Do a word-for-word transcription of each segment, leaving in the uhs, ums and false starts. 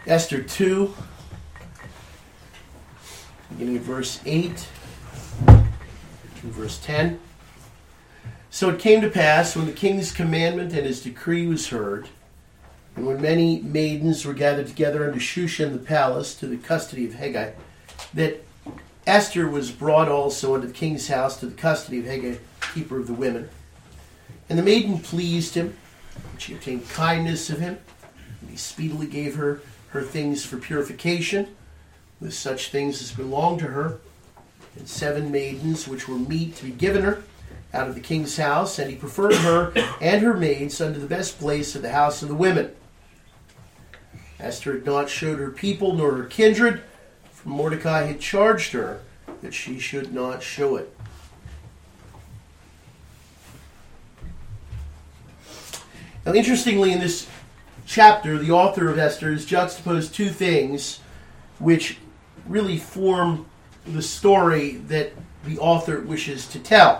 Esther two, beginning at verse eight to verse ten. So it came to pass, when the king's commandment and his decree was heard, and when many maidens were gathered together unto Shushan the palace to the custody of Hegai, that Esther was brought also unto the king's house to the custody of Hegai, keeper of the women. And the maiden pleased him, and she obtained kindness of him, and he speedily gave her her things for purification, with such things as belonged to her, and seven maidens which were meet to be given her out of the king's house, and he preferred her and her maids unto the best place of the house of the women. Esther had not showed her people nor her kindred, for Mordecai had charged her that she should not show it. Now, interestingly, in this chapter, the author of Esther has juxtaposed two things which really form the story that the author wishes to tell.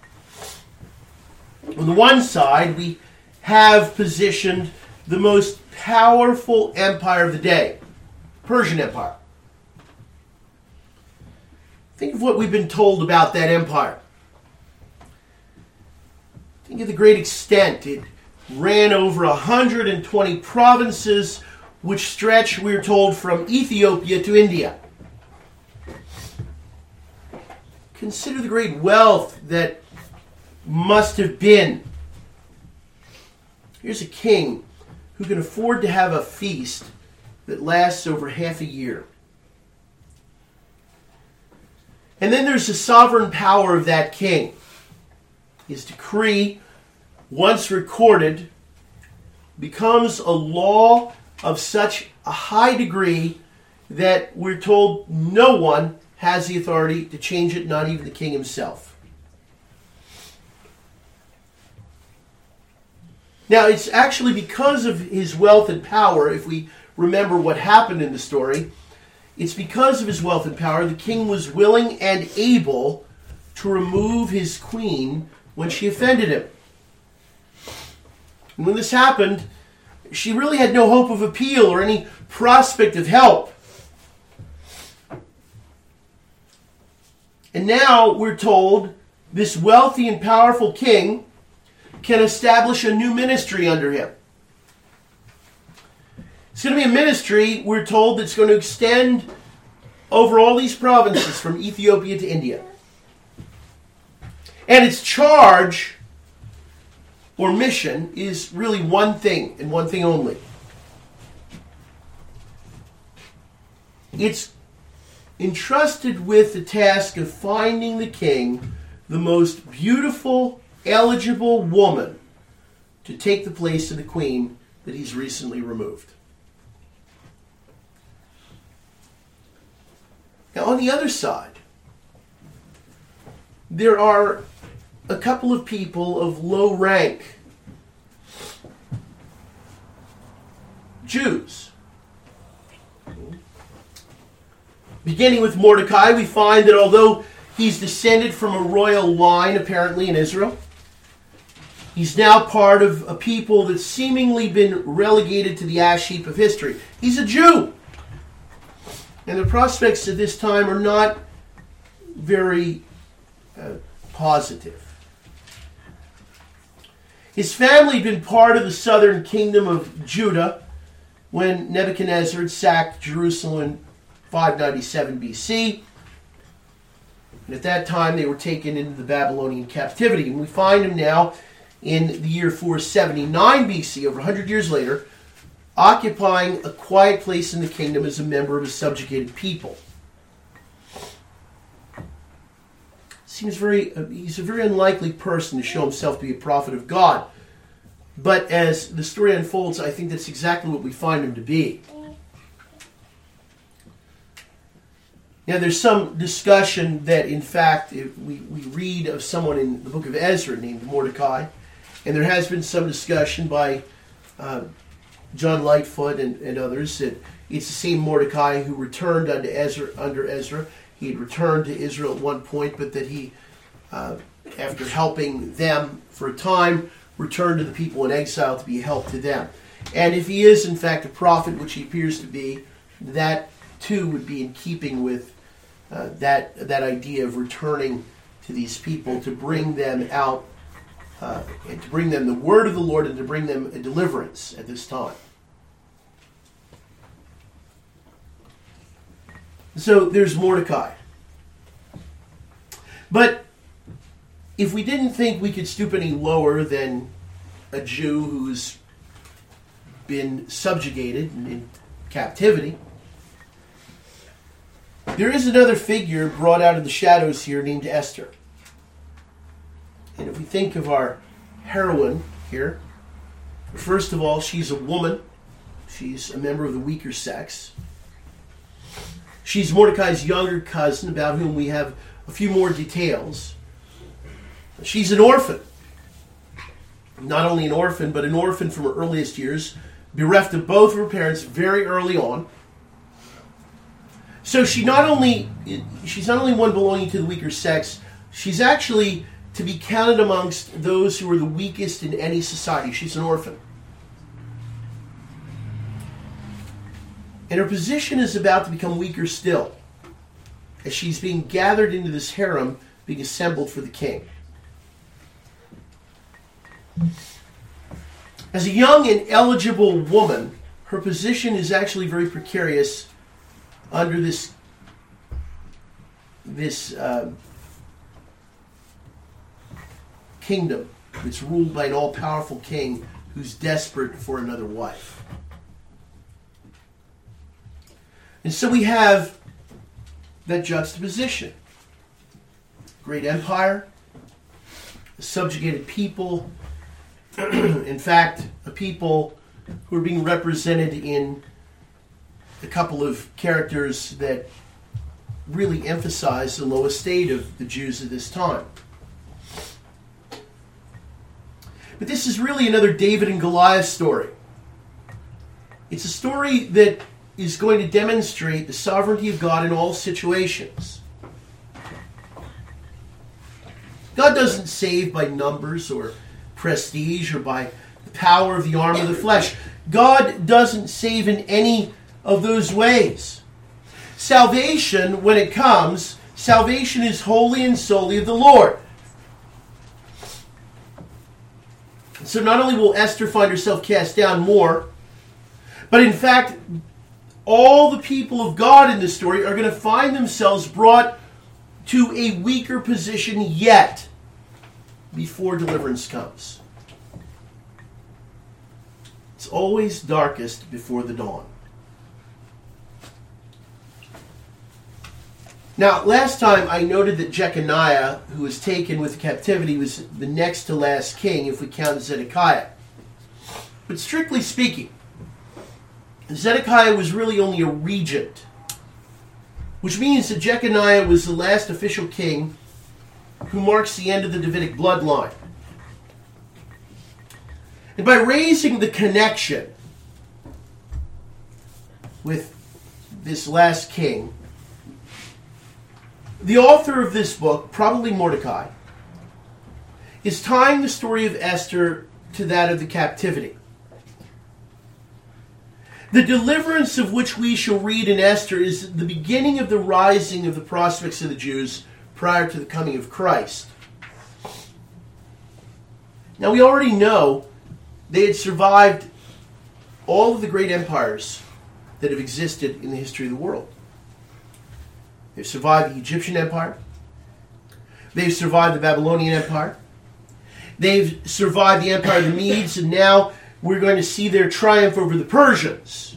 On the one side, we have positioned the most powerful empire of the day, Persian Empire. Think of what we've been told about that empire. Think of the great extent. It ran over one hundred twenty provinces, which stretch, we're told, from Ethiopia to India. Consider the great wealth that must have been. Here's a king who can afford to have a feast that lasts over half a year. And then there's the sovereign power of that king. His decree, once recorded, becomes a law of such a high degree that we're told no one has the authority to change it, not even the king himself. Now, it's actually because of his wealth and power, if we remember what happened in the story, it's because of his wealth and power the king was willing and able to remove his queen when she offended him. And when this happened, she really had no hope of appeal or any prospect of help. And now we're told this wealthy and powerful king can establish a new ministry under him. It's going to be a ministry, we're told, that's going to extend over all these provinces from Ethiopia to India. And its charge or mission is really one thing and one thing only. It's entrusted with the task of finding the king the most beautiful, eligible woman to take the place of the queen that he's recently removed. Now, on the other side, there are a couple of people of low rank, Jews. Beginning with Mordecai, we find that although he's descended from a royal line, apparently, in Israel, he's now part of a people that's seemingly been relegated to the ash heap of history. He's a Jew. And the prospects at this time are not very uh, positive. His family had been part of the southern kingdom of Judah when Nebuchadnezzar had sacked Jerusalem in five ninety-seven B C. And at that time they were taken into the Babylonian captivity. And we find him now in the year four seventy-nine B C, over one hundred years later, occupying a quiet place in the kingdom as a member of a subjugated people. Seems very, uh, he's a very unlikely person to show himself to be a prophet of God. But as the story unfolds, I think that's exactly what we find him to be. Now, there's some discussion that, in fact, if we, we read of someone in the book of Ezra named Mordecai, and there has been some discussion by uh, John Lightfoot and, and others that it's the same Mordecai who returned unto Ezra, under Ezra. He had returned to Israel at one point, but that he, uh, after helping them for a time, returned to the people in exile to be a help to them. And if he is, in fact, a prophet, which he appears to be, that too would be in keeping with uh, that that idea of returning to these people to bring them out, uh, and to bring them the word of the Lord and to bring them a deliverance at this time. So there's Mordecai. But if we didn't think we could stoop any lower than a Jew who's been subjugated and in captivity, there is another figure brought out of the shadows here named Esther. And if we think of our heroine here, first of all, she's a woman. She's a member of the weaker sex. She's Mordecai's younger cousin, about whom we have a few more details. She's an orphan. Not only an orphan, but an orphan from her earliest years, bereft of both of her parents very early on. So she not only she's not only one belonging to the weaker sex, she's actually to be counted amongst those who are the weakest in any society. She's an orphan. And her position is about to become weaker still, as she's being gathered into this harem being assembled for the king. As a young and eligible woman, her position is actually very precarious under this this uh, kingdom that's ruled by an all-powerful king who's desperate for another wife. And so we have that juxtaposition. Great empire, a subjugated people, in fact, a people who are being represented in a couple of characters that really emphasize the low estate of the Jews at this time. But this is really another David and Goliath story. It's a story that is going to demonstrate the sovereignty of God in all situations. God doesn't save by numbers or prestige or by the power of the arm of the flesh. God doesn't save in any of those ways. Salvation, when it comes, salvation is wholly and solely of the Lord. So not only will Esther find herself cast down more, but in fact, all the people of God in this story are going to find themselves brought to a weaker position yet before deliverance comes. It's always darkest before the dawn. Now, last time I noted that Jeconiah, who was taken with captivity, was the next to last king if we count Zedekiah. But strictly speaking, Zedekiah was really only a regent, which means that Jeconiah was the last official king who marks the end of the Davidic bloodline. And by raising the connection with this last king, the author of this book, probably Mordecai, is tying the story of Esther to that of the captivity. The deliverance of which we shall read in Esther is the beginning of the rising of the prospects of the Jews prior to the coming of Christ. Now we already know they had survived all of the great empires that have existed in the history of the world. They've survived the Egyptian Empire. They've survived the Babylonian Empire. They've survived the Empire of the Medes, and now we're going to see their triumph over the Persians.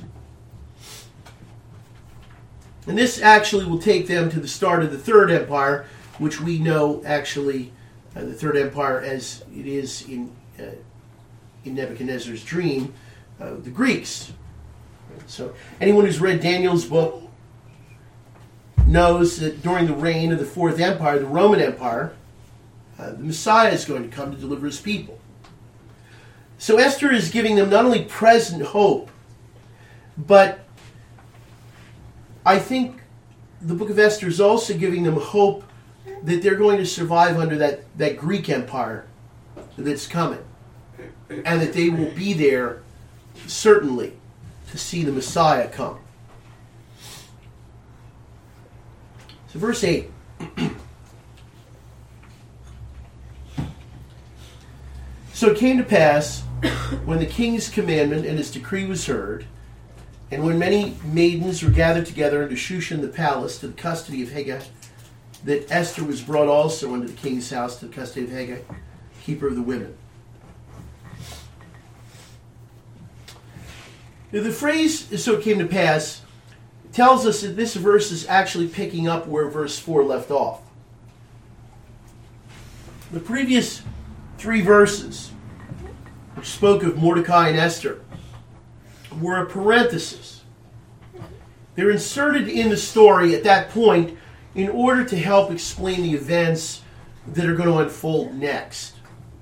And this actually will take them to the start of the Third Empire, which we know actually uh, the Third Empire as it is in uh, in Nebuchadnezzar's dream, uh, the Greeks. So anyone who's read Daniel's book knows that during the reign of the Fourth Empire, the Roman Empire, uh, the Messiah is going to come to deliver his people. So Esther is giving them not only present hope, but I think the book of Esther is also giving them hope that they're going to survive under that, that Greek Empire that's coming, and that they will be there certainly to see the Messiah come. So verse eight. So it came to pass, when the king's commandment and his decree was heard, and when many maidens were gathered together unto Shushan the palace to the custody of Hegai, that Esther was brought also unto the king's house to the custody of Hegai, keeper of the women. Now, the phrase, so it came to pass, tells us that this verse is actually picking up where verse four left off. The previous three verses, which spoke of Mordecai and Esther, were a parenthesis. They're inserted in the story at that point in order to help explain the events that are going to unfold next.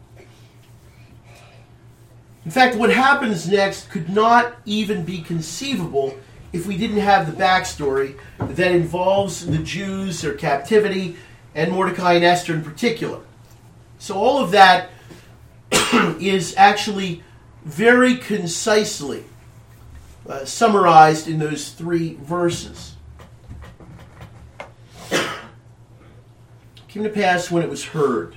In fact, what happens next could not even be conceivable if we didn't have the backstory that involves the Jews, their captivity, and Mordecai and Esther in particular. So all of that is actually very concisely uh, summarized in those three verses. It came to pass when it was heard.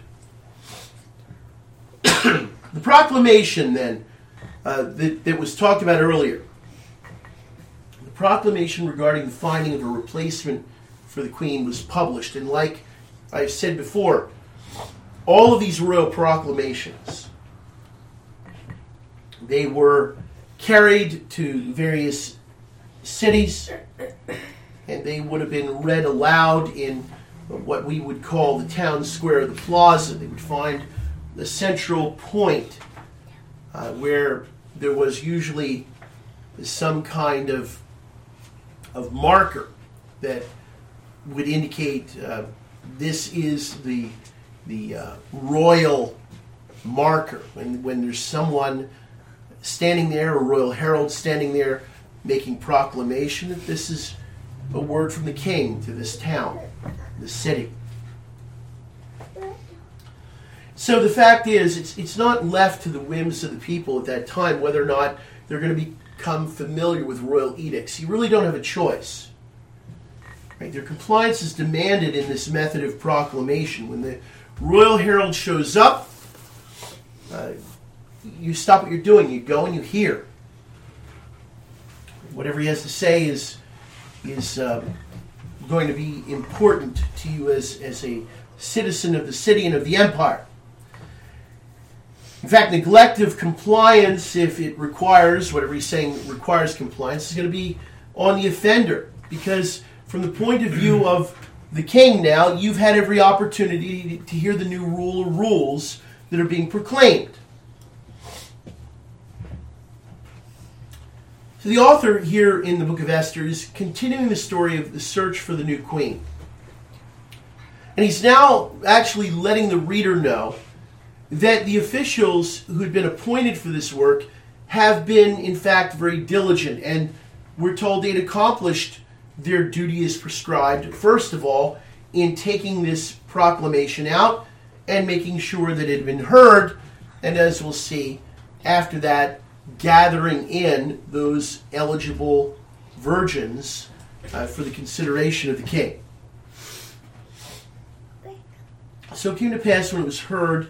The proclamation, then, uh, that, that was talked about earlier, the proclamation regarding the finding of a replacement for the queen was published. And like I've said before, all of these royal proclamations, they were carried to various cities, and they would have been read aloud in what we would call the town square, the plaza. They would find the central point uh, where there was usually some kind of of marker that would indicate uh, this is the the uh, royal marker. When when there's someone standing there, a royal herald standing there, making proclamation that this is a word from the king to this town, this city. So the fact is, it's it's not left to the whims of the people at that time whether or not they're going to become familiar with royal edicts. You really don't have a choice. Right? Their compliance is demanded in this method of proclamation. When the royal herald shows up, uh, you stop what you're doing. You go and you hear. Whatever he has to say is is uh, going to be important to you as, as a citizen of the city and of the empire. In fact, neglect of compliance, if it requires, whatever he's saying requires compliance, is going to be on the offender. Because from the point of view of the king now, you've had every opportunity to hear the new rule or rules that are being proclaimed. So the author here in the book of Esther is continuing the story of the search for the new queen. And he's now actually letting the reader know that the officials who had been appointed for this work have been, in fact, very diligent. And we're told they'd accomplished their duty as prescribed, first of all, in taking this proclamation out and making sure that it had been heard. And as we'll see, after that, gathering in those eligible virgins uh, for the consideration of the king. So it came to pass when it was heard,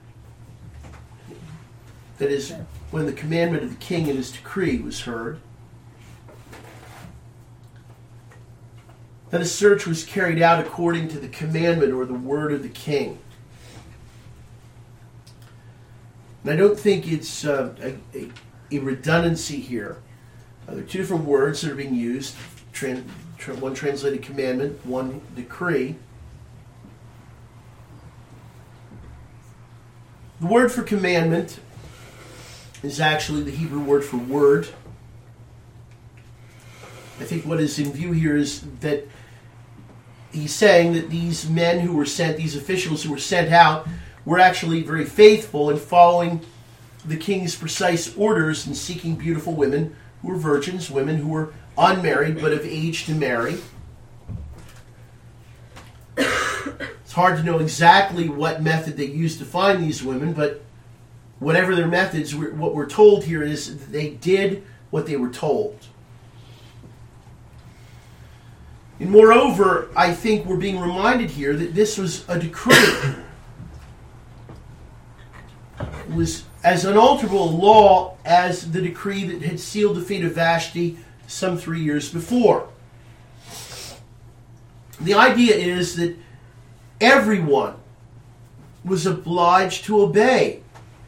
that is, when the commandment of the king and his decree was heard, that a search was carried out according to the commandment or the word of the king. And I don't think it's uh, a, a, a redundancy here. Uh, there are two different words that are being used. Tran, tra, one translated commandment, one decree. The word for commandment is actually the Hebrew word for word. I think what is in view here is that he's saying that these men who were sent, these officials who were sent out, were actually very faithful in following the king's precise orders and seeking beautiful women who were virgins, women who were unmarried but of age to marry. It's hard to know exactly what method they used to find these women, but whatever their methods, what we're told here is that they did what they were told. And moreover, I think we're being reminded here that this was a decree. It was as unalterable a law as the decree that had sealed the fate of Vashti some three years before. The idea is that everyone was obliged to obey.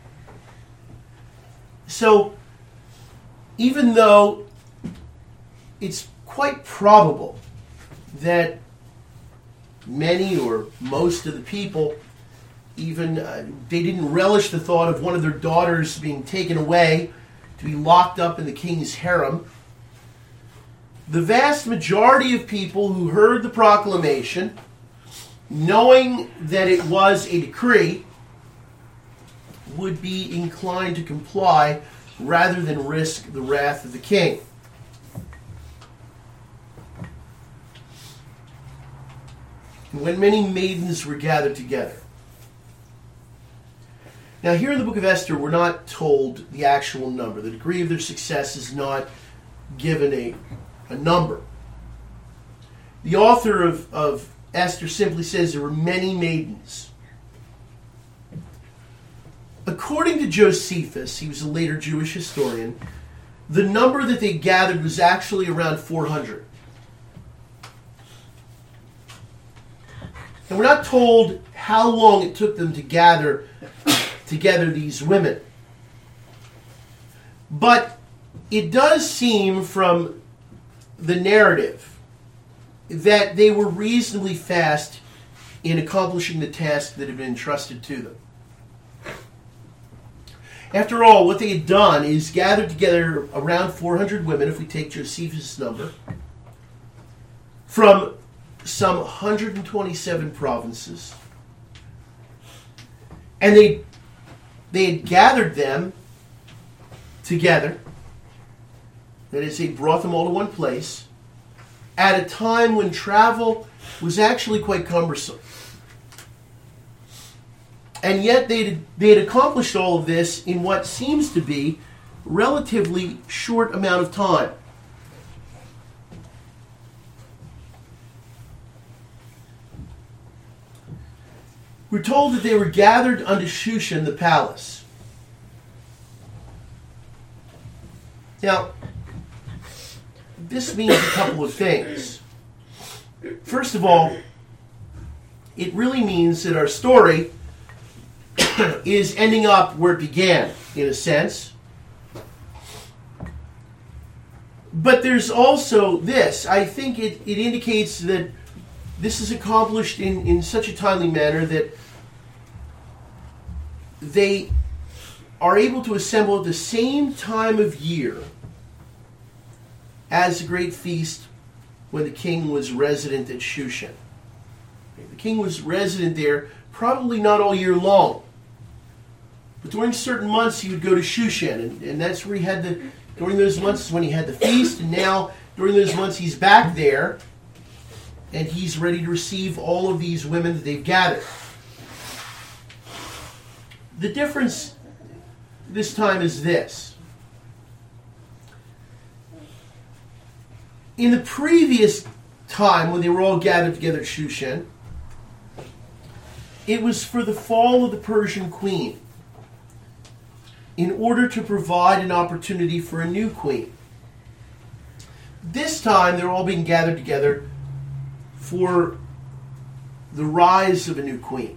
So, even though it's quite probable that many or most of the people, even uh, they didn't relish the thought of one of their daughters being taken away to be locked up in the king's harem, the vast majority of people who heard the proclamation, knowing that it was a decree, would be inclined to comply rather than risk the wrath of the king. And when many maidens were gathered together. Now here in the book of Esther, we're not told the actual number. The degree of their success is not given a, a number. The author of, of Esther simply says there were many maidens. According to Josephus, he was a later Jewish historian, the number that they gathered was actually around four hundred. And we're not told how long it took them to gather together these women. But it does seem from the narrative that they were reasonably fast in accomplishing the task that had been entrusted to them. After all, what they had done is gathered together around four hundred women, if we take Josephus' number, from some one hundred twenty-seven provinces. And they, they had gathered them together. That is, they brought them all to one place at a time when travel was actually quite cumbersome. And yet they had, they had accomplished all of this in what seems to be a relatively short amount of time. We're told that they were gathered unto Shushan the palace. Now, this means a couple of things. First of all, it really means that our story is ending up where it began, in a sense. But there's also this. I think it, it indicates that this is accomplished in, in such a timely manner that they are able to assemble at the same time of year as the great feast when the king was resident at Shushan. The king was resident there probably not all year long. But during certain months, he would go to Shushan, and, and that's where he had the, during those months is when he had the feast, and now during those months he's back there, and he's ready to receive all of these women that they've gathered. The difference this time is this. In the previous time, when they were all gathered together at Shushan, it was for the fall of the Persian queen, in order to provide an opportunity for a new queen. This time, they're all being gathered together for the rise of a new queen.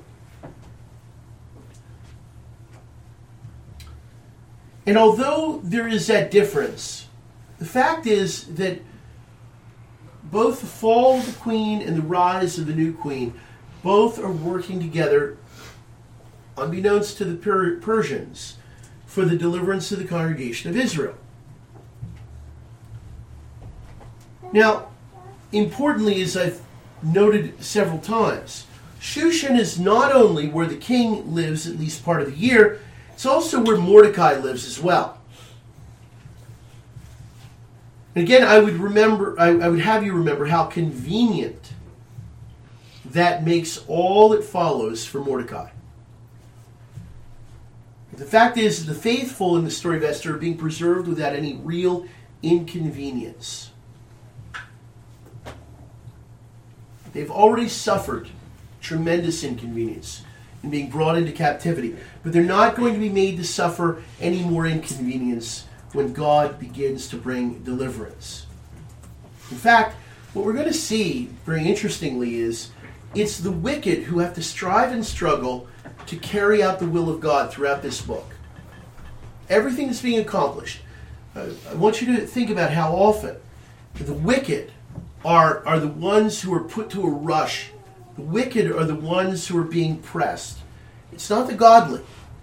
And although there is that difference, the fact is that both the fall of the queen and the rise of the new queen, both are working together, unbeknownst to the per- Persians, for the deliverance of the congregation of Israel. Now, importantly, as I've noted several times, Shushan is not only where the king lives at least part of the year, it's also where Mordecai lives as well. And again, I would remember, I, I would have you remember how convenient that makes all that follows for Mordecai. The fact is, the faithful in the story of Esther are being preserved without any real inconvenience. They've already suffered tremendous inconvenience in being brought into captivity, but they're not going to be made to suffer any more inconvenience when God begins to bring deliverance. In fact, what we're going to see, very interestingly, is it's the wicked who have to strive and struggle to carry out the will of God throughout this book. Everything that's being accomplished. Uh, I want you to think about how often the wicked are, are the ones who are put to a rush. The wicked are the ones who are being pressed. It's not the godly.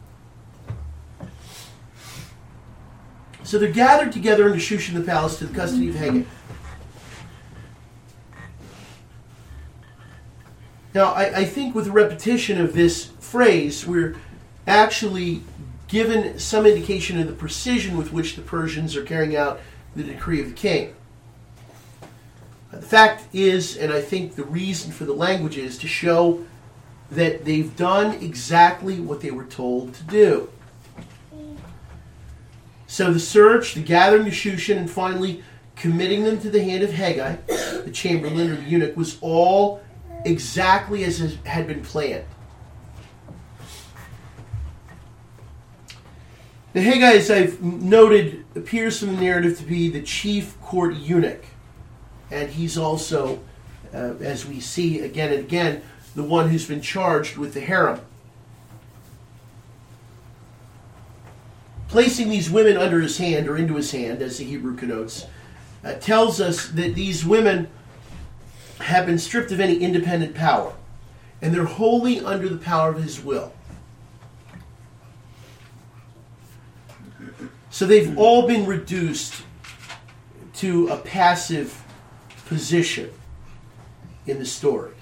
So they're gathered together in Shushan the palace to the custody of Hegai. Now, I, I think with the repetition of this phrase, we're actually given some indication of the precision with which the Persians are carrying out the decree of the king. The fact is, and I think the reason for the language is to show that they've done exactly what they were told to do. So the search, the gathering of Shushan, and finally committing them to the hand of Hegai, the chamberlain or the eunuch, was all exactly as it had been planned. Now, Hegai, as I've noted, appears from the narrative to be the chief court eunuch. And he's also, uh, as we see again and again, the one who's been charged with the harem. Placing these women under his hand, or into his hand, as the Hebrew connotes, uh, tells us that these women have been stripped of any independent power, and they're wholly under the power of his will. So they've all been reduced to a passive position in the story.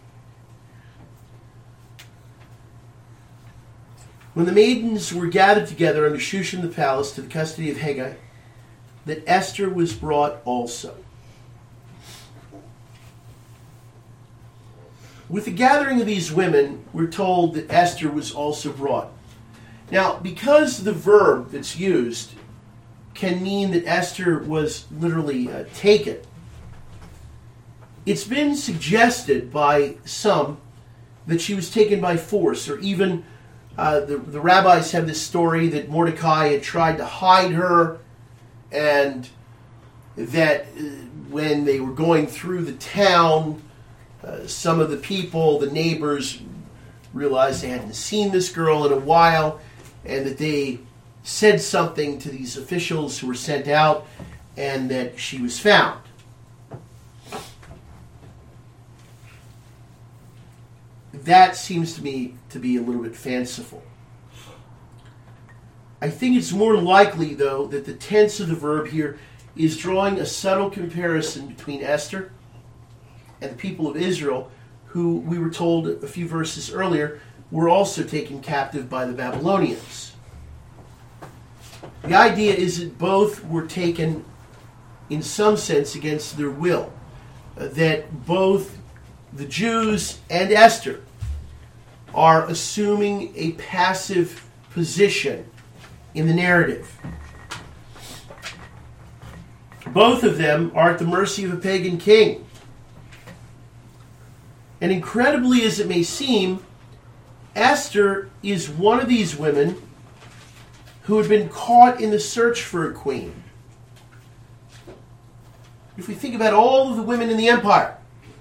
When the maidens were gathered together under Shushan the palace to the custody of Hegai, that Esther was brought also. With the gathering of these women, we're told that Esther was also brought. Now, because the verb that's used can mean that Esther was literally uh, taken, it's been suggested by some that she was taken by force, or even uh, the, the rabbis have this story that Mordecai had tried to hide her, and that uh, when they were going through the town, uh, some of the people, the neighbors, realized they hadn't seen this girl in a while, and that they said something to these officials who were sent out, and that she was found. That seems to me to be a little bit fanciful. I think it's more likely, though, that the tense of the verb here is drawing a subtle comparison between Esther and the people of Israel, who we were told a few verses earlier were also taken captive by the Babylonians. The idea is that both were taken in some sense against their will, uh, that both the Jews and Esther are assuming a passive position in the narrative. Both of them are at the mercy of a pagan king. And incredibly as it may seem, Esther is one of these women who had been caught in the search for a queen. If we think about all of the women in the empire,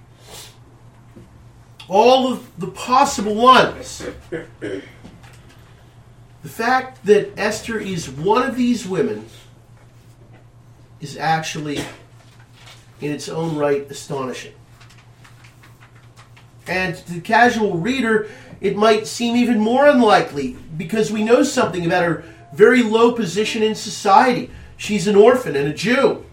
all of the possible ones, the fact that Esther is one of these women is actually, in its own right, astonishing. And to the casual reader, it might seem even more unlikely, because we know something about her very low position in society. She's an orphan and a Jew.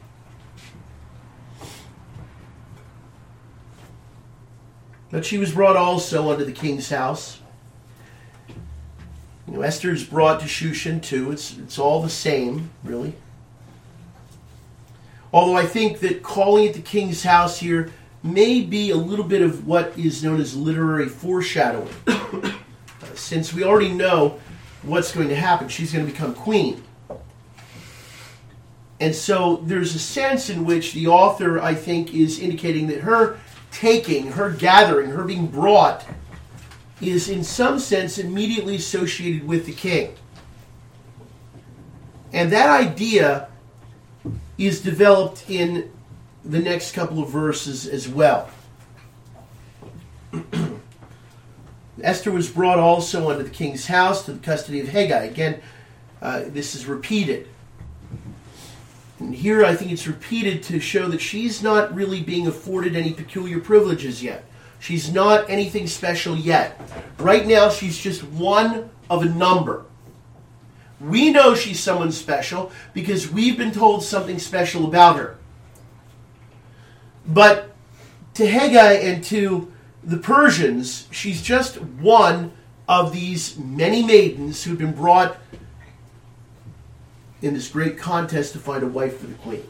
But she was brought also unto the king's house. You know, Esther is brought to Shushan too. It's, it's all the same, really. Although I think that calling it the king's house here may be a little bit of what is known as literary foreshadowing. uh, since we already know what's going to happen. She's going to become queen. And so there's a sense in which the author, I think, is indicating that her taking, her gathering, her being brought is in some sense immediately associated with the king. And that idea is developed in the next couple of verses as well. Esther was brought also unto the king's house to the custody of Hegai. Again, uh, this is repeated. And here I think it's repeated to show that she's not really being afforded any peculiar privileges yet. She's not anything special yet. Right now she's just one of a number. We know she's someone special because we've been told something special about her. But to Hegai and to the Persians, she's just one of these many maidens who've been brought in this great contest to find a wife for the queen.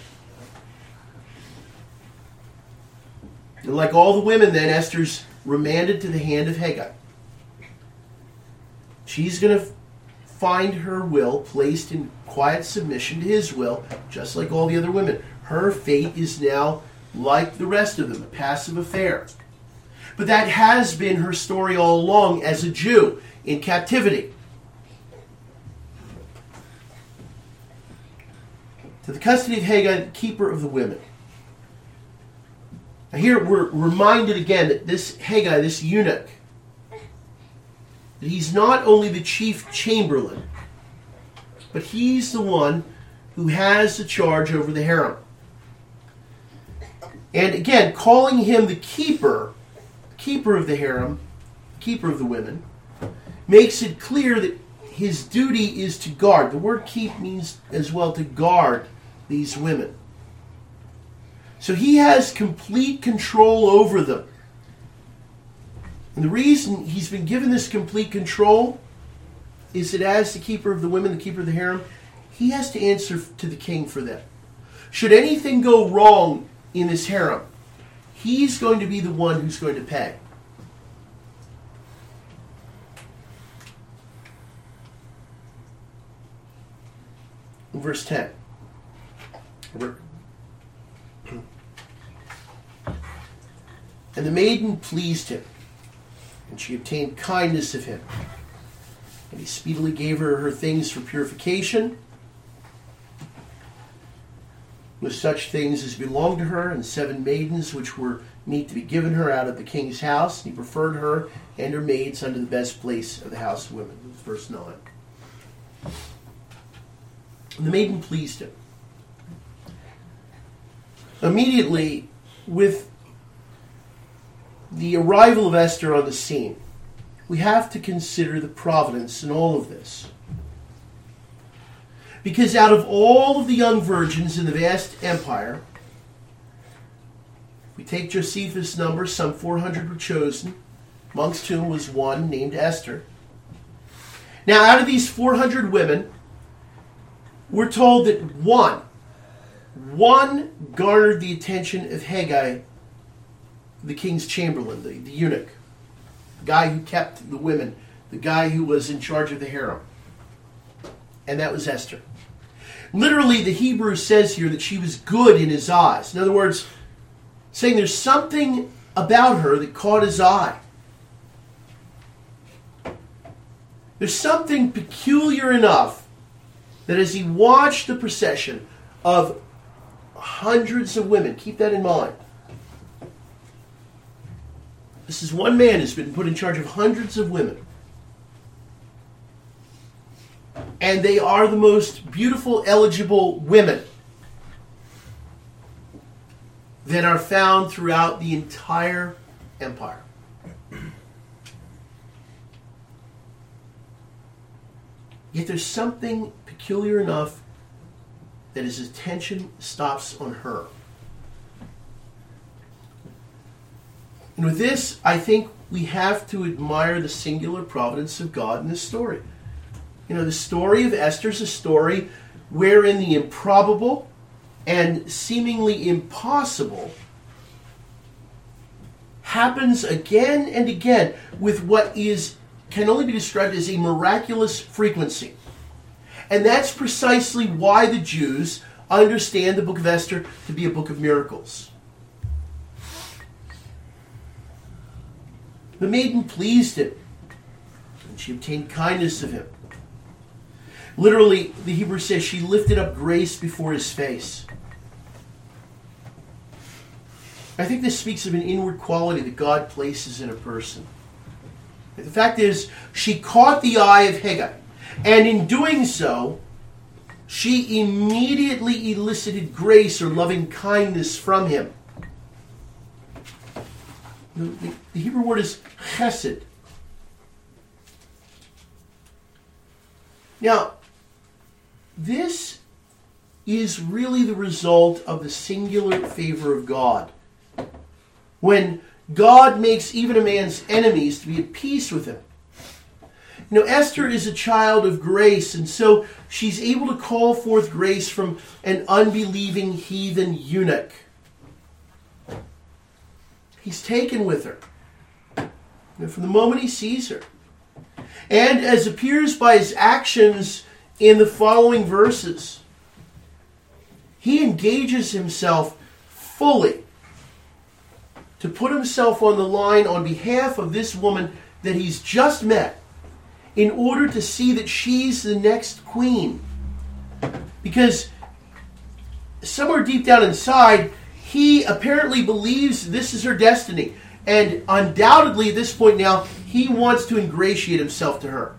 And like all the women then, Esther's remanded to the hand of Hegai. She's going to find her will placed in quiet submission to his will, just like all the other women. Her fate is now, like the rest of them, a passive affair. But that has been her story all along as a Jew in captivity. To the custody of Hegai, the keeper of the women. Now here we're reminded again that this Hegai, this eunuch, that he's not only the chief chamberlain, but he's the one who has the charge over the harem. And again, calling him the keeper, keeper of the harem, keeper of the women, makes it clear that his duty is to guard. The word keep means as well to guard these women. So he has complete control over them. And the reason he's been given this complete control is that as the keeper of the women, the keeper of the harem, he has to answer to the king for them. Should anything go wrong in this harem, he's going to be the one who's going to pay. Verse ten. And the maiden pleased him, and she obtained kindness of him. And he speedily gave her her things for purification, with such things as belonged to her, and seven maidens which were meet to be given her out of the king's house. And he preferred her and her maids unto the best place of the house of women. Verse nine. And the maiden pleased him. Immediately, with the arrival of Esther on the scene, we have to consider the providence in all of this. Because out of all of the young virgins in the vast empire, if we take Josephus' number, some four hundred were chosen, amongst whom was one named Esther. Now, out of these four hundred women, we're told that one, one garnered the attention of Hegai, the king's chamberlain, the, the eunuch, the guy who kept the women, the guy who was in charge of the harem. And that was Esther. Literally, the Hebrew says here that she was good in his eyes. In other words, saying there's something about her that caught his eye. There's something peculiar enough that as he watched the procession of hundreds of women, keep that in mind. This is one man who's been put in charge of hundreds of women. And they are the most beautiful, eligible women that are found throughout the entire empire. Yet there's something peculiar enough that his attention stops on her. And with this, I think we have to admire the singular providence of God in this story. You know, the story of Esther is a story wherein the improbable and seemingly impossible happens again and again with what is can only be described as a miraculous frequency. And that's precisely why the Jews understand the book of Esther to be a book of miracles. The maiden pleased him, and she obtained kindness of him. Literally, the Hebrew says she lifted up grace before his face. I think this speaks of an inward quality that God places in a person. The fact is, she caught the eye of Haggai, and in doing so, she immediately elicited grace or loving kindness from him. The, the Hebrew word is chesed. Now, this is really the result of the singular favor of God. When God makes even a man's enemies to be at peace with him. You know, Esther is a child of grace, and so she's able to call forth grace from an unbelieving heathen eunuch. He's taken with her, you know, from the moment he sees her. And as appears by his actions in the following verses, he engages himself fully to put himself on the line on behalf of this woman that he's just met in order to see that she's the next queen. Because somewhere deep down inside, he apparently believes this is her destiny. And undoubtedly at this point now, he wants to ingratiate himself to her.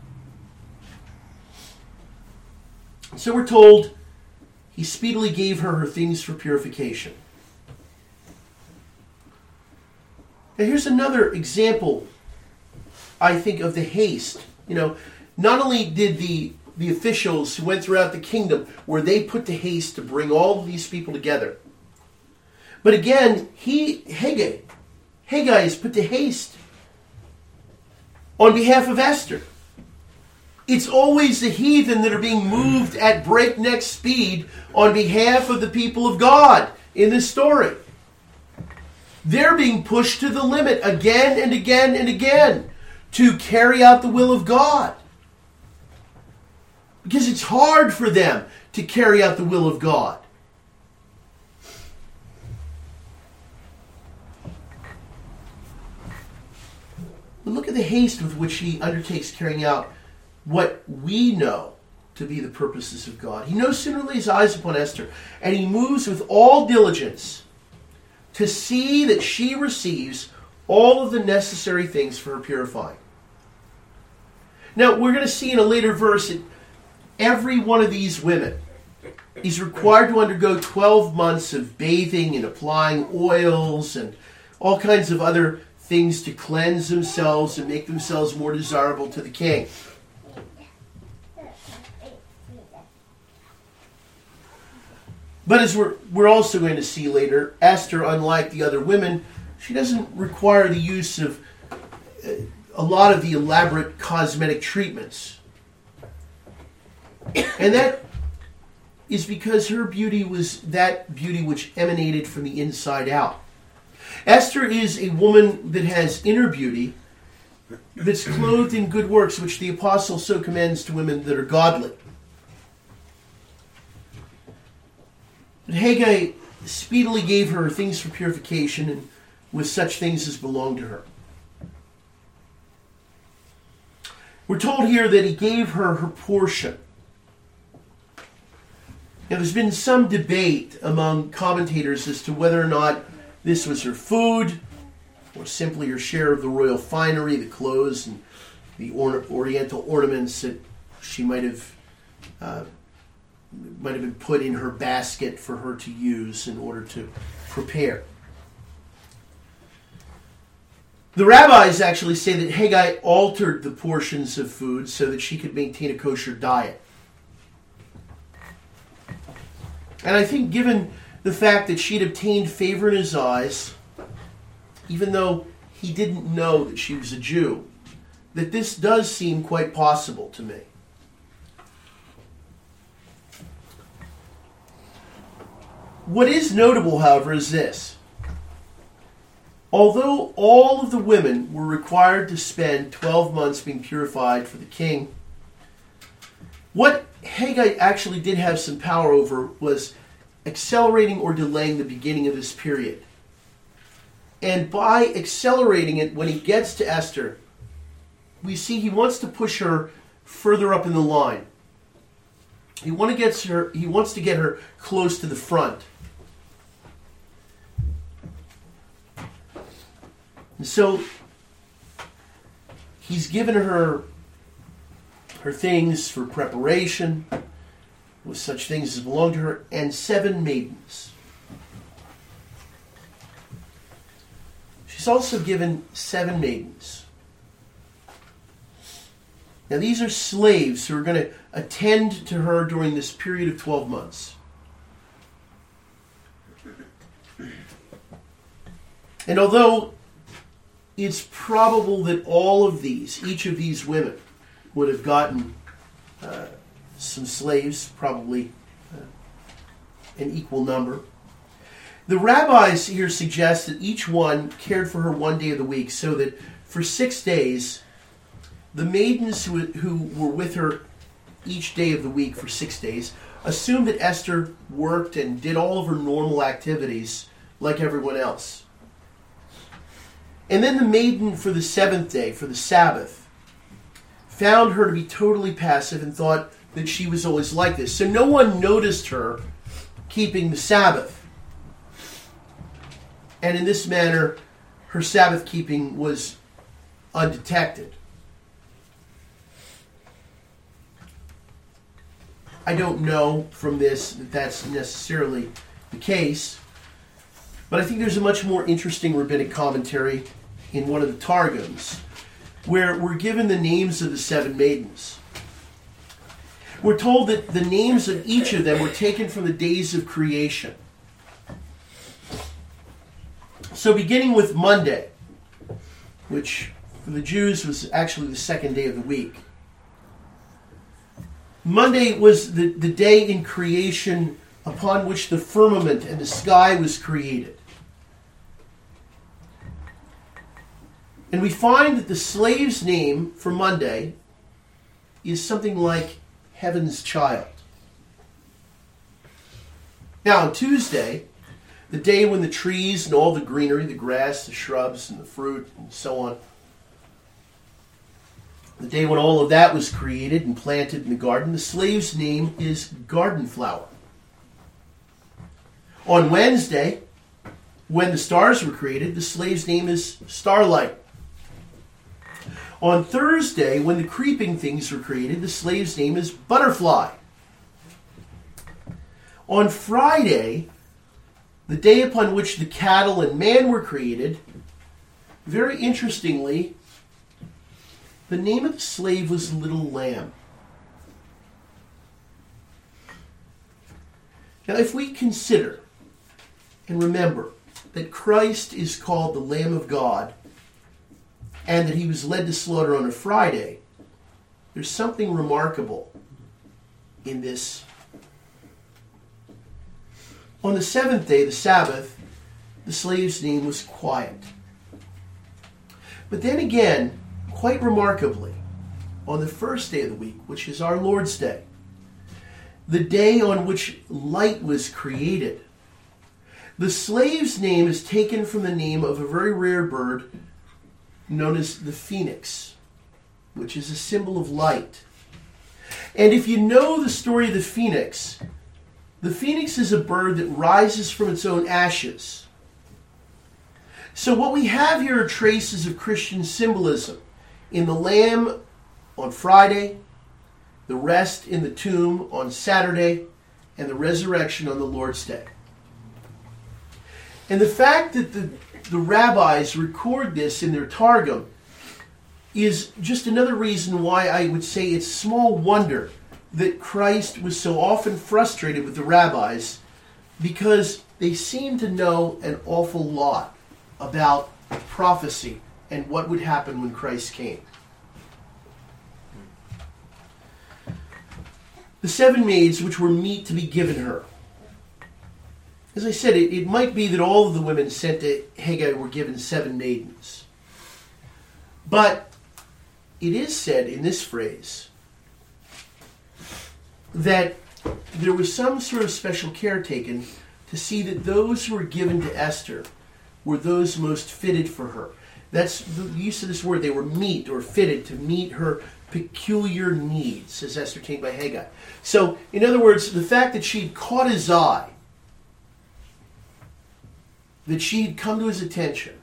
So we're told he speedily gave her her things for purification. Now here's another example, I think, of the haste. You know, not only did the, the officials who went throughout the kingdom, were they put to haste to bring all of these people together, but again, he, Haggai, Haggai is put to haste on behalf of Esther. It's always the heathen that are being moved at breakneck speed on behalf of the people of God in this story. They're being pushed to the limit again and again and again to carry out the will of God. Because it's hard for them to carry out the will of God. But look at the haste with which he undertakes carrying out what we know to be the purposes of God. He no sooner lays eyes upon Esther, and he moves with all diligence to see that she receives all of the necessary things for her purifying. Now, we're going to see in a later verse that every one of these women is required to undergo twelve months of bathing and applying oils and all kinds of other things to cleanse themselves and make themselves more desirable to the king. But as we're, we're also going to see later, Esther, unlike the other women, she doesn't require the use of uh, a lot of the elaborate cosmetic treatments. And that is because her beauty was that beauty which emanated from the inside out. Esther is a woman that has inner beauty that's clothed in good works, which the apostle so commends to women that are godly. But Haggai speedily gave her things for purification and with such things as belonged to her. We're told here that he gave her her portion. Now, there's been some debate among commentators as to whether or not this was her food or simply her share of the royal finery, the clothes and the or- oriental ornaments that she might have uh, might have been put in her basket for her to use in order to prepare. The rabbis actually say that Haggai altered the portions of food so that she could maintain a kosher diet. And I think given the fact that she'd obtained favor in his eyes, even though he didn't know that she was a Jew, that this does seem quite possible to me. What is notable, however, is this. Although all of the women were required to spend twelve months being purified for the king, what Haggai actually did have some power over was accelerating or delaying the beginning of this period. And by accelerating it, when he gets to Esther, we see he wants to push her further up in the line. He want to get her, he wants to get her close to the front. And so he's given her her things for preparation, with such things as belong to her, and seven maidens. She's also given seven maidens. Now these are slaves who are going to attend to her during this period of twelve months. And although it's probable that all of these, each of these women, would have gotten uh, some slaves, probably uh, an equal number. The rabbis here suggest that each one cared for her one day of the week, so that for six days, the maidens who, who were with her each day of the week for six days assumed that Esther worked and did all of her normal activities like everyone else. And then the maiden for the seventh day, for the Sabbath, found her to be totally passive and thought that she was always like this. So no one noticed her keeping the Sabbath. And in this manner, her Sabbath keeping was undetected. I don't know from this that that's necessarily the case, but I think there's a much more interesting rabbinic commentary in one of the Targums, where we're given the names of the seven maidens. We're told that the names of each of them were taken from the days of creation. So beginning with Monday, which for the Jews was actually the second day of the week. Monday was the, the day in creation upon which the firmament and the sky was created. And we find that the slave's name for Monday is something like Heaven's Child. Now on Tuesday, the day when the trees and all the greenery, the grass, the shrubs, and the fruit, and so on, the day when all of that was created and planted in the garden, the slave's name is Garden Flower. On Wednesday, when the stars were created, the slave's name is Starlight. On Thursday, when the creeping things were created, the slave's name is Butterfly. On Friday, the day upon which the cattle and man were created, very interestingly, the name of the slave was Little Lamb. Now, if we consider and remember that Christ is called the Lamb of God, and that he was led to slaughter on a Friday, there's something remarkable in this. On the seventh day, the Sabbath, the slave's name was Quiet. But then again, quite remarkably, on the first day of the week, which is our Lord's Day, the day on which light was created, the slave's name is taken from the name of a very rare bird known as the phoenix, which is a symbol of light. And if you know the story of the phoenix, the phoenix is a bird that rises from its own ashes. So what we have here are traces of Christian symbolism in the lamb on Friday, the rest in the tomb on Saturday, and the resurrection on the Lord's Day. And the fact that the The rabbis record this in their Targum is just another reason why I would say it's small wonder that Christ was so often frustrated with the rabbis, because they seem to know an awful lot about prophecy and what would happen when Christ came. The seven maids which were meet to be given her. As I said, it, it might be that all of the women sent to Hegai were given seven maidens. But it is said in this phrase that there was some sort of special care taken to see that those who were given to Esther were those most fitted for her. That's the use of this word. They were meet or fitted to meet her peculiar needs, as ascertained by Hegai. So, in other words, the fact that she'd caught his eye, that she'd come to his attention,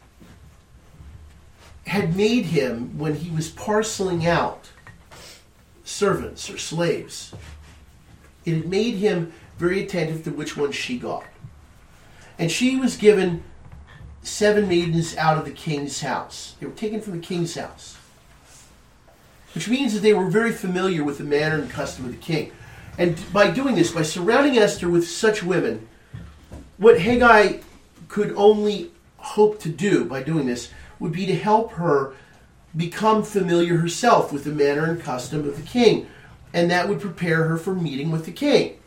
had made him, when he was parceling out servants or slaves, it had made him very attentive to which one she got. And she was given seven maidens out of the king's house. They were taken from the king's house. Which means that they were very familiar with the manner and custom of the king. And by doing this, by surrounding Esther with such women, what Hegai could only hope to do by doing this would be to help her become familiar herself with the manner and custom of the king. And that would prepare her for meeting with the king.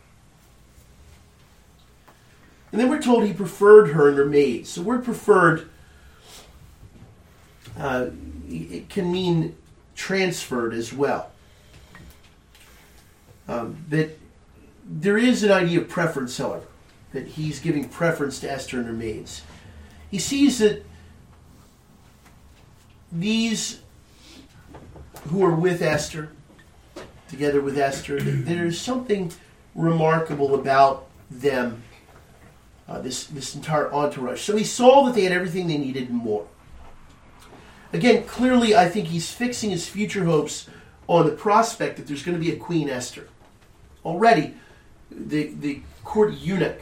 And then we're told he preferred her and her maids. The word preferred, uh, it can mean transferred as well. Um, that there is an idea of preference, however, that he's giving preference to Esther and her maids. He sees that these who are with Esther, together with Esther, that there's something remarkable about them, uh, this, this entire entourage. So he saw that they had everything they needed and more. Again, clearly, I think he's fixing his future hopes on the prospect that there's going to be a Queen Esther. Already, the, the court eunuch,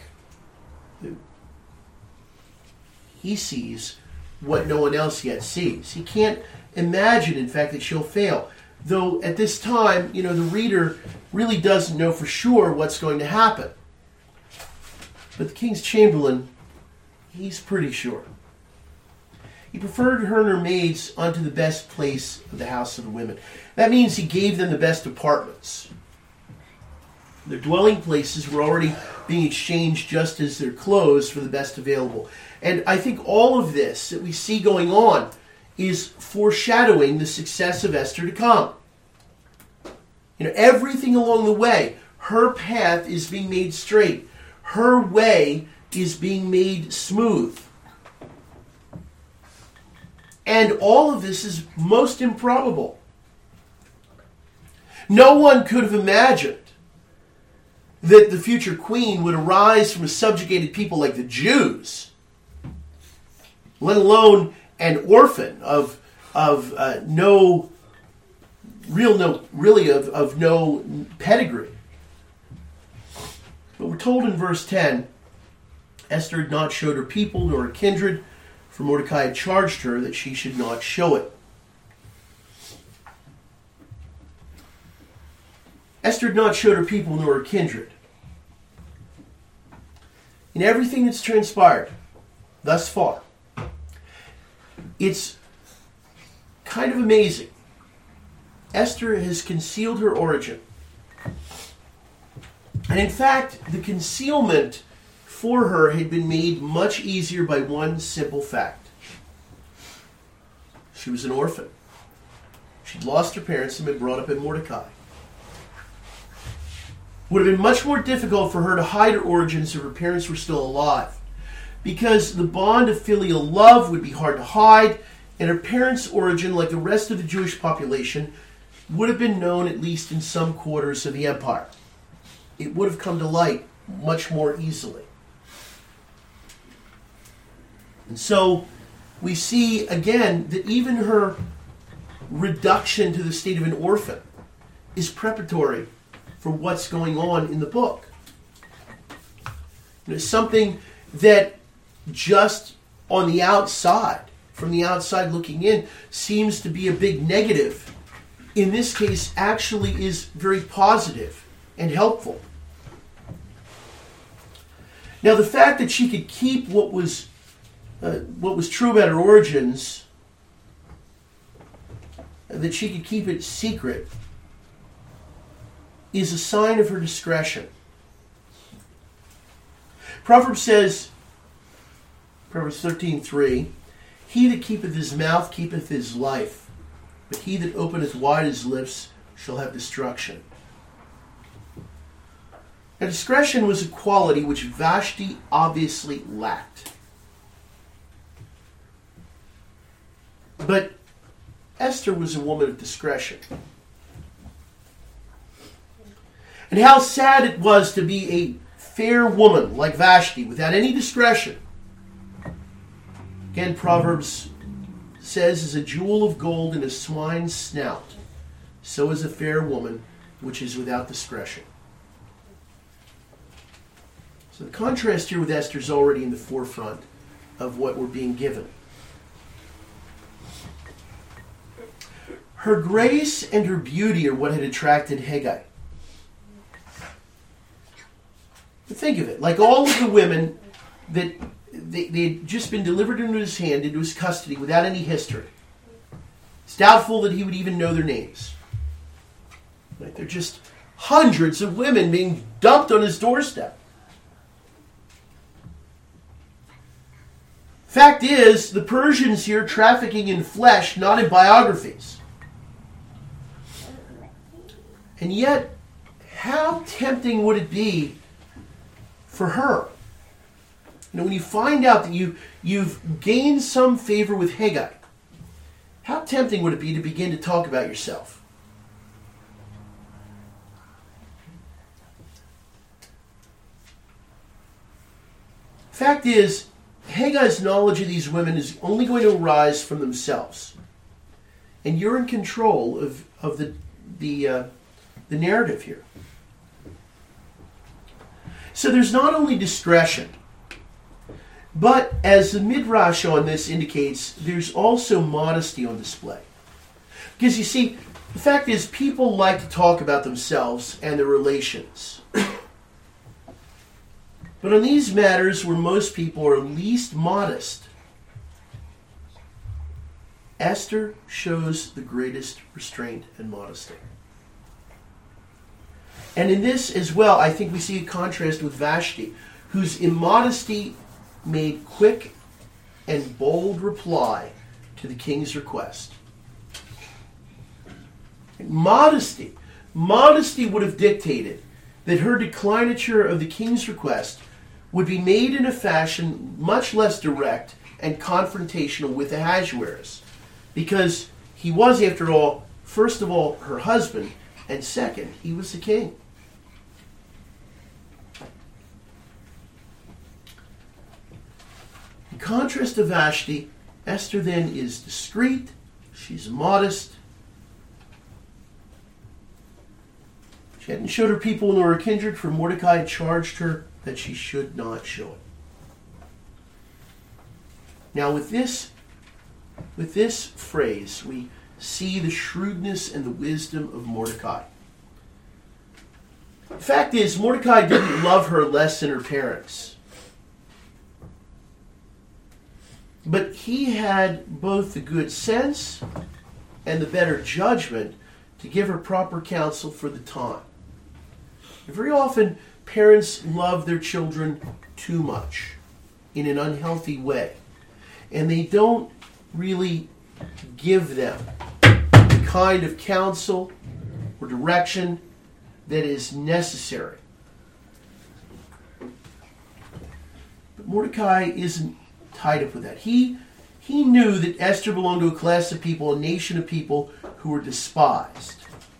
he sees what no one else yet sees. He can't imagine, in fact, that she'll fail. Though at this time, you know, the reader really doesn't know for sure what's going to happen. But the king's chamberlain, he's pretty sure. He preferred her and her maids unto the best place of the house of the women. That means he gave them the best apartments. Their dwelling places were already being exchanged just as their clothes for the best available. And I think all of this that we see going on is foreshadowing the success of Esther to come. You know, everything along the way, her path is being made straight. Her way is being made smooth. And all of this is most improbable. No one could have imagined that the future queen would arise from a subjugated people like the Jews, let alone an orphan of of uh, no real no really of, of no pedigree. But we're told in verse ten, Esther had not showed her people nor her kindred, for Mordecai had charged her that she should not show it. Esther had not showed her people nor her kindred. In everything that's transpired thus far, it's kind of amazing. Esther has concealed her origin. And in fact, the concealment for her had been made much easier by one simple fact. She was an orphan. She'd lost her parents and been brought up in Mordecai. It would have been much more difficult for her to hide her origins if her parents were still alive, because the bond of filial love would be hard to hide, and her parents' origin, like the rest of the Jewish population, would have been known at least in some quarters of the empire. It would have come to light much more easily. And so we see again that even her reduction to the state of an orphan is preparatory for what's going on in the book. It's something that just on the outside, from the outside looking in, seems to be a big negative. In this case, actually is very positive and helpful. Now, the fact that she could keep what was uh, what was true about her origins, that she could keep it secret, is a sign of her discretion. Proverbs says, Proverbs thirteen three, he that keepeth his mouth keepeth his life, but he that openeth wide his lips shall have destruction. Now, discretion was a quality which Vashti obviously lacked. But Esther was a woman of discretion. And how sad it was to be a fair woman like Vashti without any discretion. Again, Proverbs says, as a jewel of gold in a swine's snout, so is a fair woman which is without discretion. So the contrast here with Esther is already in the forefront of what we're being given. Her grace and her beauty are what had attracted Hegai. But think of it, like all of the women that they, they had just been delivered into his hand, into his custody, without any history. It's doubtful that he would even know their names. Right? They're just hundreds of women being dumped on his doorstep. Fact is, the Persians here trafficking in flesh, not in biographies. And yet, how tempting would it be for her? You know, when you find out that you, you've gained some favor with Hegai, how tempting would it be to begin to talk about yourself? Fact is, Hagai's knowledge of these women is only going to arise from themselves. And you're in control of, of the, the, uh, the narrative here. So there's not only discretion, but as the Midrash on this indicates, there's also modesty on display. Because you see, the fact is, people like to talk about themselves and their relations. But on these matters where most people are least modest, Esther shows the greatest restraint and modesty. And in this as well, I think we see a contrast with Vashti, whose immodesty made quick and bold reply to the king's request. Modesty. Modesty would have dictated that her declinature of the king's request would be made in a fashion much less direct and confrontational with Ahasuerus, because he was, after all, first of all, her husband, and second, he was the king. In contrast to Vashti, Esther then is discreet, she's modest. She hadn't showed her people nor her kindred, for Mordecai had charged her that she should not show it. Now with this, with this phrase, we see the shrewdness and the wisdom of Mordecai. The fact is, Mordecai didn't love her less than her parents. But he had both the good sense and the better judgment to give her proper counsel for the time. And very often, parents love their children too much in an unhealthy way. And they don't really give them the kind of counsel or direction that is necessary. But Mordecai isn't tied up with that. He, he knew that Esther belonged to a class of people, a nation of people who were despised.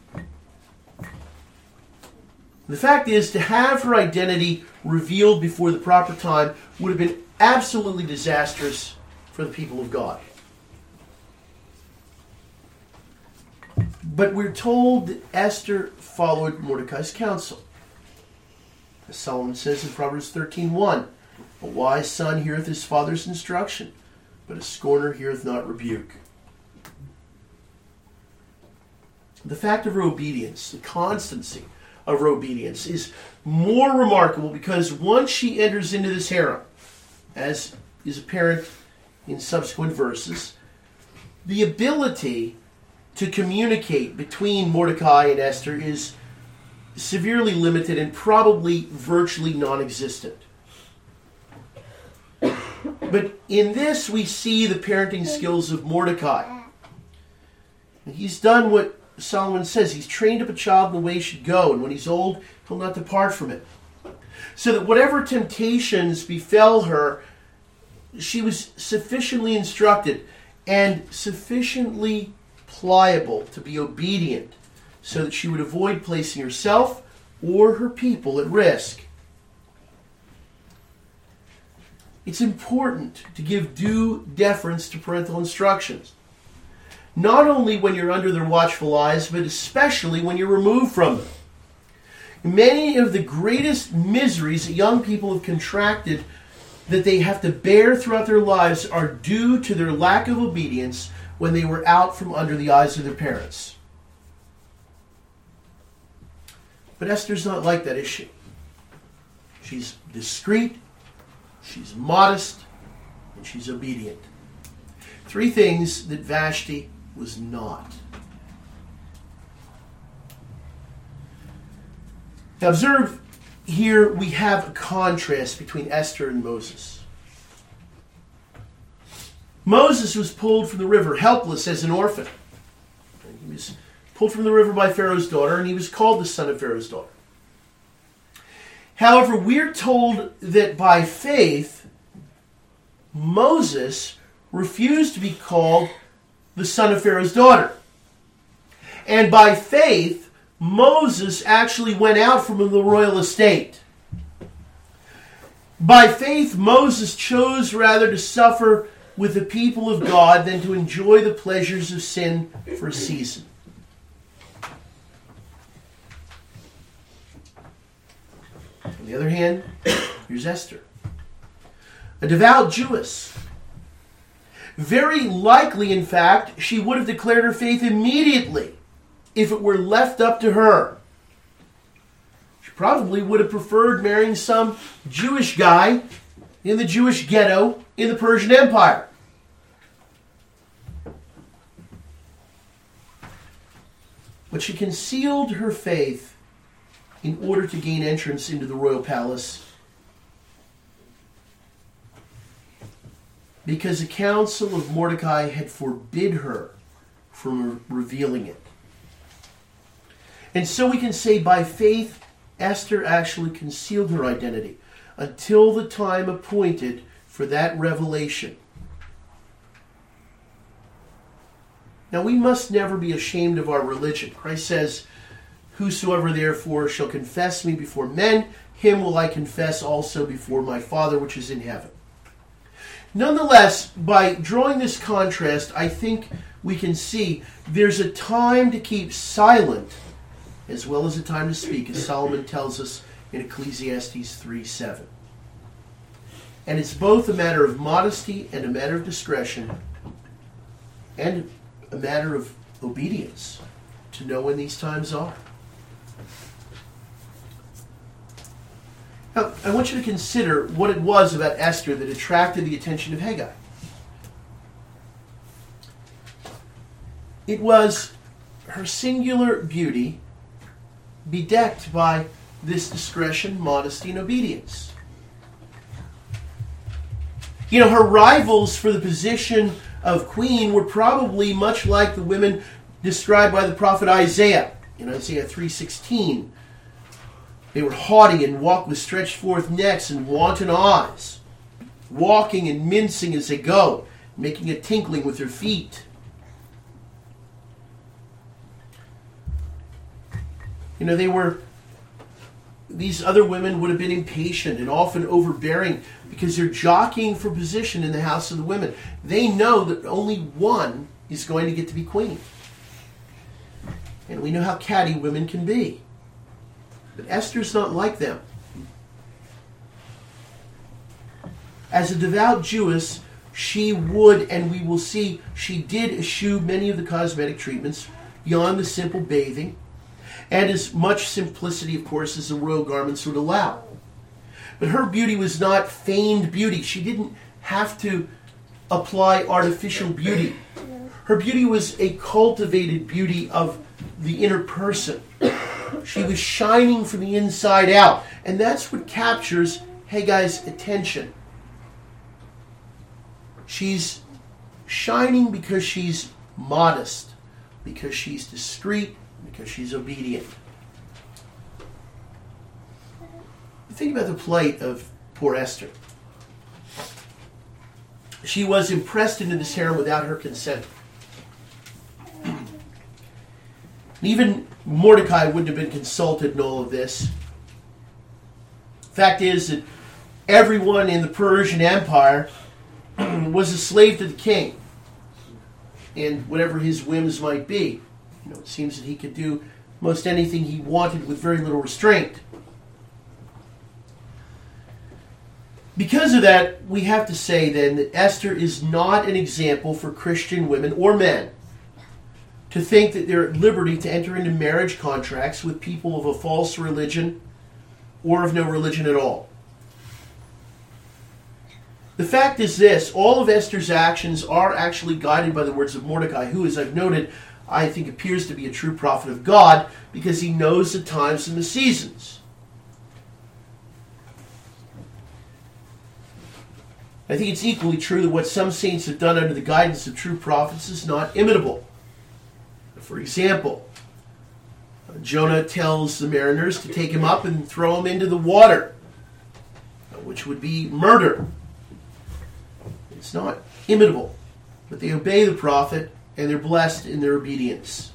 The fact is, to have her identity revealed before the proper time would have been absolutely disastrous for the people of God. But we're told that Esther followed Mordecai's counsel. As Solomon says in Proverbs thirteen one, a wise son heareth his father's instruction, but a scorner heareth not rebuke. The fact of her obedience, the constancy of her obedience, is more remarkable because once she enters into this harem, as is apparent in subsequent verses, the ability to communicate between Mordecai and Esther is severely limited and probably virtually non-existent. But in this, we see the parenting skills of Mordecai. And he's done what Solomon says. He's trained up a child in the way he should go, and when he's old, he'll not depart from it. So that whatever temptations befell her, she was sufficiently instructed and sufficiently pliable to be obedient so that she would avoid placing herself or her people at risk. It's important to give due deference to parental instructions, not only when you're under their watchful eyes, but especially when you're removed from them. Many of the greatest miseries that young people have contracted that they have to bear throughout their lives are due to their lack of obedience when they were out from under the eyes of their parents. But Esther's not like that, is she? She's discreet, she's modest, and she's obedient. Three things that Vashti was not. Now observe, here we have a contrast between Esther and Moses. Moses was pulled from the river, helpless as an orphan. He was pulled from the river by Pharaoh's daughter, and he was called the son of Pharaoh's daughter. However, we're told that by faith, Moses refused to be called the son of Pharaoh's daughter. And by faith, Moses actually went out from the royal estate. By faith, Moses chose rather to suffer with the people of God than to enjoy the pleasures of sin for a season. On the other hand, here's Esther, a devout Jewess. Very likely, in fact, she would have declared her faith immediately if it were left up to her. She probably would have preferred marrying some Jewish guy in the Jewish ghetto in the Persian Empire. But she concealed her faith in order to gain entrance into the royal palace, because the council of Mordecai had forbid her from revealing it. And so we can say by faith, Esther actually concealed her identity until the time appointed for that revelation. Now we must never be ashamed of our religion. Christ says, "Whosoever therefore shall confess me before men, him will I confess also before my Father which is in heaven." Nonetheless, by drawing this contrast, I think we can see there's a time to keep silent as well as a time to speak, as Solomon tells us in Ecclesiastes three seven. And it's both a matter of modesty and a matter of discretion and a matter of obedience to know when these times are. Now, I want you to consider what it was about Esther that attracted the attention of Haggai. It was her singular beauty bedecked by this discretion, modesty, and obedience. You know, her rivals for the position of queen were probably much like the women described by the prophet Isaiah in Isaiah three sixteen. They were haughty and walked with stretched forth necks and wanton eyes, walking and mincing as they go, making a tinkling with their feet. You know, they were, these other women would have been impatient and often overbearing because they're jockeying for position in the house of the women. They know that only one is going to get to be queen. And we know how catty women can be. But Esther's not like them. As a devout Jewess, she would, and we will see, she did eschew many of the cosmetic treatments beyond the simple bathing, and as much simplicity, of course, as the royal garments would allow. But her beauty was not feigned beauty. She didn't have to apply artificial beauty. Her beauty was a cultivated beauty of the inner person. She was shining from the inside out. And that's what captures Haggai's attention. She's shining because she's modest, because she's discreet, because she's obedient. Think about the plight of poor Esther. She was impressed into this harem without her consent. Even Mordecai wouldn't have been consulted in all of this. Fact is that everyone in the Persian Empire was a slave to the king, and whatever his whims might be. You know, it seems that he could do most anything he wanted with very little restraint. Because of that, we have to say then that Esther is not an example for Christian women or men to think that they're at liberty to enter into marriage contracts with people of a false religion or of no religion at all. The fact is this: all of Esther's actions are actually guided by the words of Mordecai, who, as I've noted, I think appears to be a true prophet of God because he knows the times and the seasons. I think it's equally true that what some saints have done under the guidance of true prophets is not imitable. For example, Jonah tells the mariners to take him up and throw him into the water, which would be murder. It's not imitable, but they obey the prophet and they're blessed in their obedience.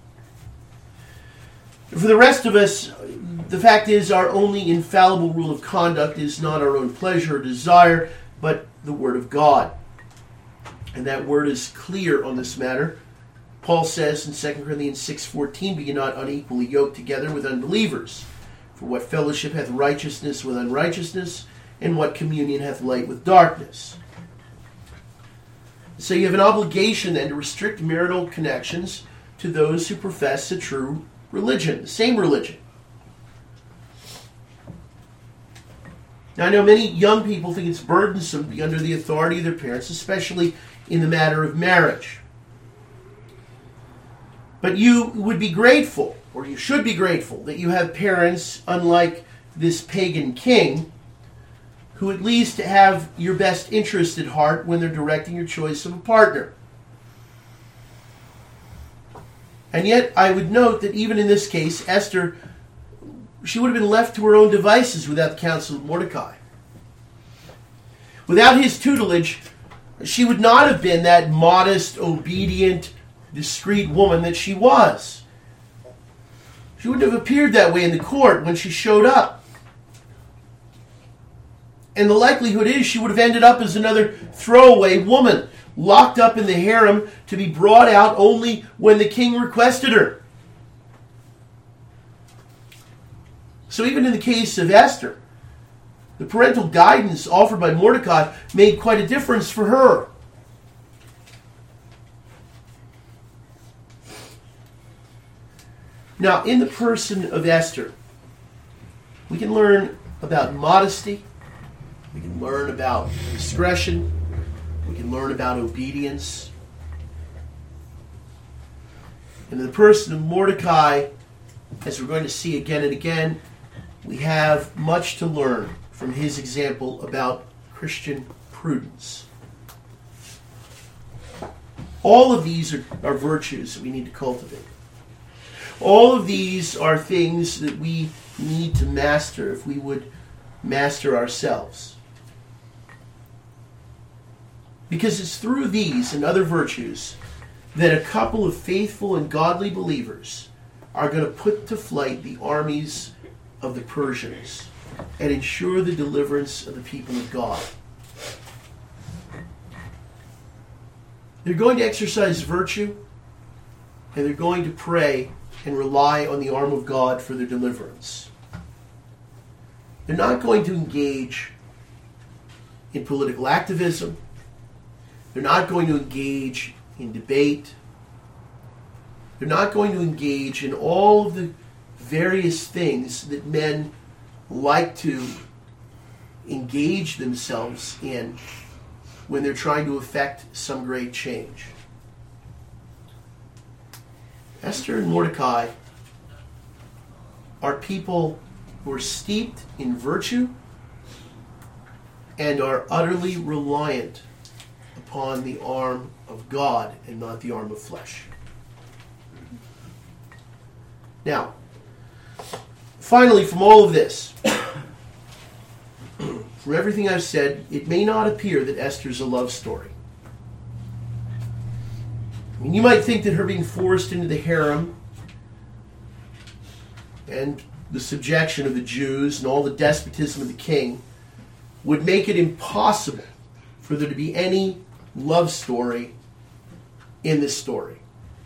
For the rest of us, the fact is our only infallible rule of conduct is not our own pleasure or desire, but the Word of God. And that Word is clear on this matter. Paul says in Second Corinthians six fourteen, "Be ye not unequally yoked together with unbelievers. For what fellowship hath righteousness with unrighteousness, and what communion hath light with darkness?" So you have an obligation then to restrict marital connections to those who profess a true religion, the same religion. Now, I know many young people think it's burdensome to be under the authority of their parents, especially in the matter of marriage. But you would be grateful, or you should be grateful, that you have parents, unlike this pagan king, who at least have your best interest at heart when they're directing your choice of a partner. And yet, I would note that even in this case, Esther, she would have been left to her own devices without the counsel of Mordecai. Without his tutelage, she would not have been that modest, obedient, discreet woman that she was. She wouldn't have appeared that way in the court when she showed up. And the likelihood is she would have ended up as another throwaway woman, locked up in the harem to be brought out only when the king requested her. So even in the case of Esther, the parental guidance offered by Mordecai made quite a difference for her. Now, in the person of Esther, we can learn about modesty, we can learn about discretion, we can learn about obedience. And in the person of Mordecai, as we're going to see again and again, we have much to learn from his example about Christian prudence. All of these are, are virtues that we need to cultivate. All of these are things that we need to master if we would master ourselves. Because it's through these and other virtues that a couple of faithful and godly believers are going to put to flight the armies of the Persians and ensure the deliverance of the people of God. They're going to exercise virtue, and they're going to pray and rely on the arm of God for their deliverance. They're not going to engage in political activism. They're not going to engage in debate. They're not going to engage in all of the various things that men like to engage themselves in when they're trying to effect some great change. Esther and Mordecai are people who are steeped in virtue and are utterly reliant upon the arm of God and not the arm of flesh. Now, finally, from all of this, from everything I've said, it may not appear that Esther's a love story. I mean, you might think that her being forced into the harem and the subjection of the Jews and all the despotism of the king would make it impossible for there to be any love story in this story.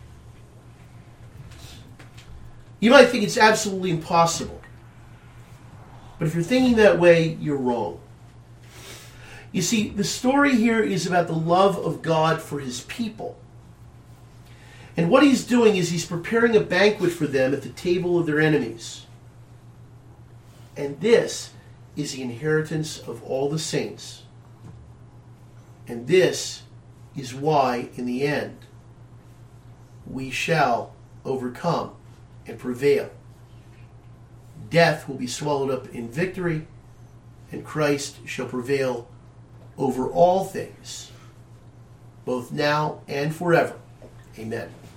You might think it's absolutely impossible. But if you're thinking that way, you're wrong. You see, the story here is about the love of God for his people. And what he's doing is he's preparing a banquet for them at the table of their enemies. And this is the inheritance of all the saints. And this is why, in the end, we shall overcome and prevail. Death will be swallowed up in victory, and Christ shall prevail over all things, both now and forever. Amen.